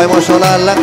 آی ماشاءالله الله.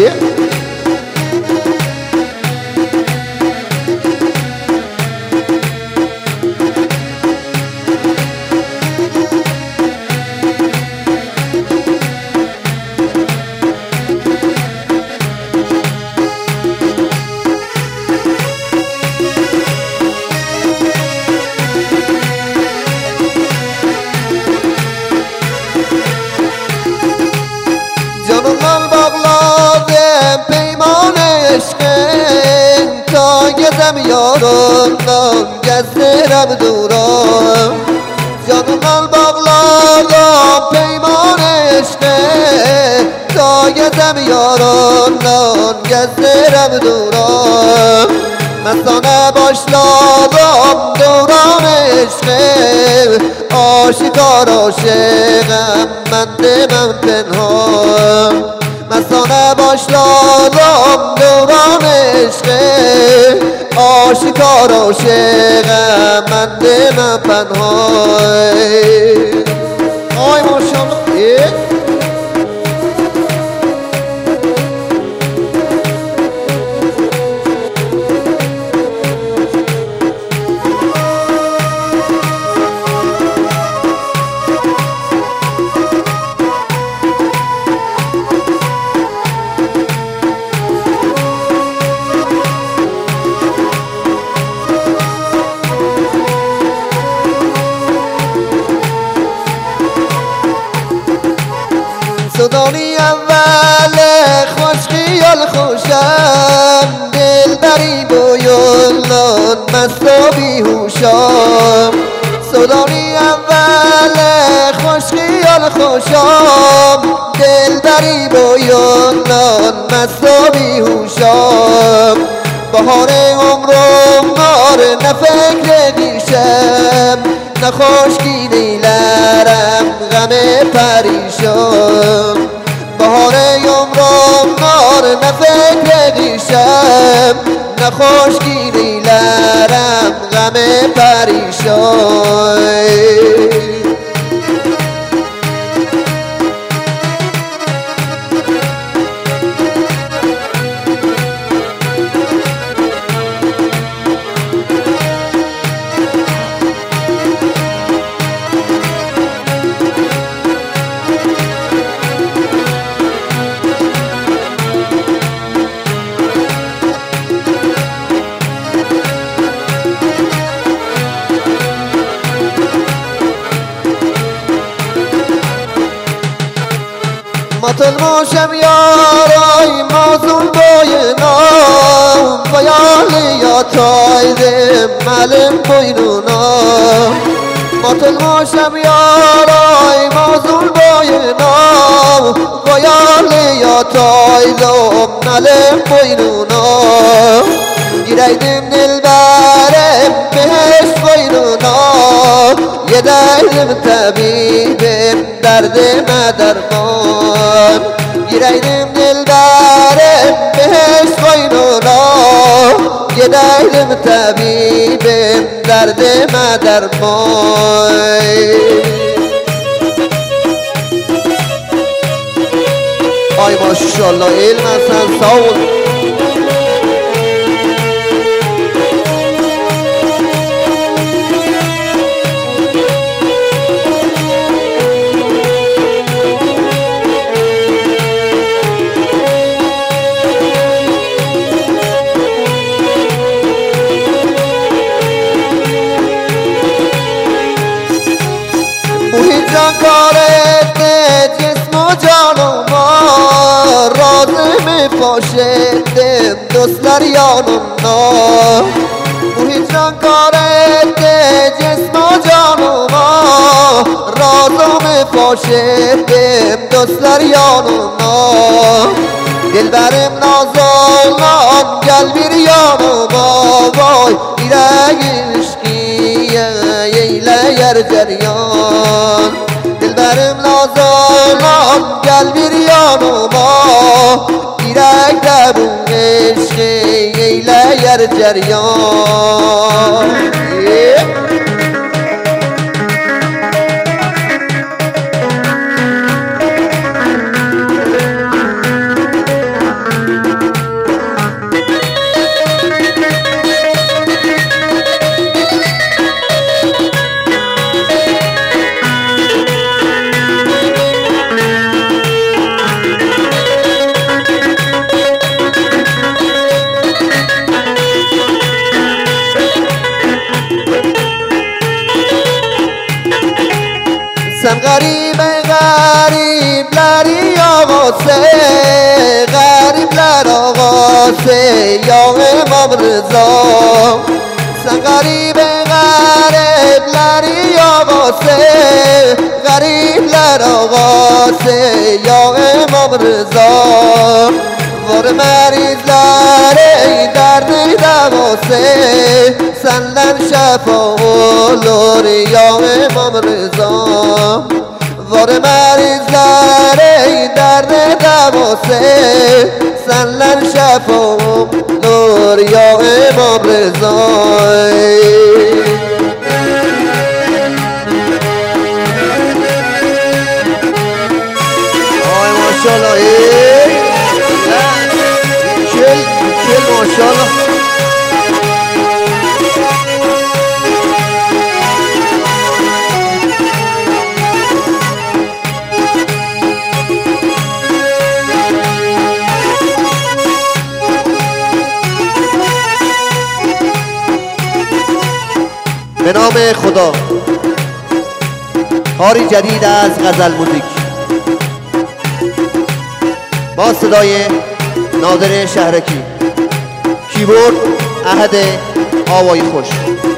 جانم باغلاده پیمان عشق تا گزم یارم نان گزرم دورم جانم باغلاده پیمان عشق تا گزم یارم نان گزرم دورم مستانه باشلادم دوران عشق آشکار عاشقم من دمم پنهان مستانه باشلادم دوران عشق آشکار عاشقم من دمم پنهان آی ماشاءالله. صدانی اول خوش خیال خوشم دل بری بویلان مست و بیهوشم صدانی اول خوش خیال خوشم دل بری بویلان مست و بیهوشم بهار عمرم نار نه فکر دیشم نه خشکی دیلرم غم پریشان بهار عمرم نار نه فکر دیشم نه خشکی دیلرم غم پریشان ماتل ماشم یارای مازون بای نام و یالی یا تایده ملم بایرونا ماتل ماشم یارای مازون بای نام و یالی یا تایده ملم بایرونا گیریدم دل برم بهش بایرونا یه دردم طبیبم درد مدرمان گیریدم دل برم بهش بایرونا یه دردم طبیبم درد مدرمان آی ماشاءالله علم حسن ساول جان کارت جسم و جان و ما رازم پاشدم دوستر یانم نا محیط جان کارت جسم و جان و ما رازم پاشدم دوستر یانم نا دل برم نازالان گل بیریانم وای ایرگ عشقیه ایلیر جریان دل برم نازالان گل بیریانم ایرگ دبون عشقی ایلیر جریان sen garipleri ağası, garipler ağası ya İmam Rıza. Sen garipleri ağası, garipler ağası ya İmam Rıza. Var merizlere derdi devası, senden şefa olur ya İmam Rıza. Var merizlere derdi devası, senden şefa olur ya İmam Rıza. Ay maşallah. Gel maşallah. به نام خدا. کاری جدید از غزل موزیک با صدای نادر شهرکی، کیبورد احد آوایی خوش.